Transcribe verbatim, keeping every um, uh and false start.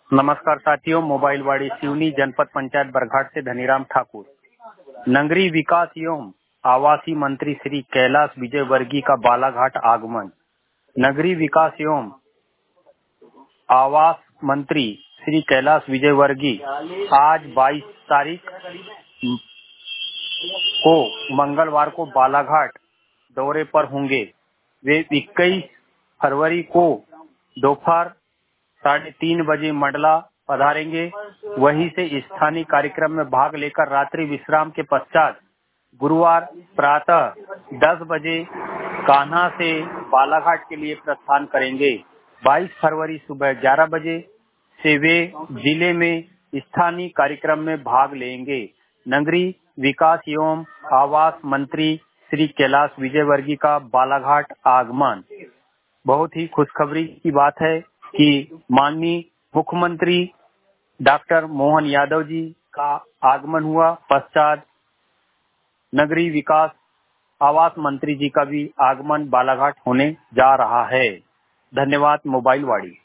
नमस्कार साथियों, मोबाइल वाड़ी सिवनी जनपद पंचायत बरघाट से धनीराम ठाकुर। नगरीय विकास एवं आवासीय मंत्री श्री कैलाश विजयवर्गीय का बालाघाट आगमन। नगरीय विकास एवं आवास मंत्री श्री कैलाश विजयवर्गीय आज बाईस तारीख को मंगलवार को बालाघाट दौरे पर होंगे। वे इक्कीस फरवरी को दोपहर साढ़े तीन बजे मंडला पधारेंगे। वहीं से स्थानीय कार्यक्रम में भाग लेकर रात्रि विश्राम के पश्चात गुरुवार प्रातः दस बजे कान्हा से बालाघाट के लिए प्रस्थान करेंगे। बाईस फरवरी सुबह ग्यारह बजे से वे जिले में स्थानीय कार्यक्रम में भाग लेंगे। नगरीय विकास एवं आवास मंत्री श्री कैलाश विजयवर्गीय का बालाघाट आगमन। बहुत ही खुशखबरी की बात है कि माननीय मुख्यमंत्री डॉक्टर मोहन यादव जी का आगमन हुआ। पश्चात नगरीय विकास आवास मंत्री जी का भी आगमन बालाघाट होने जा रहा है। धन्यवाद मोबाइल वाड़ी।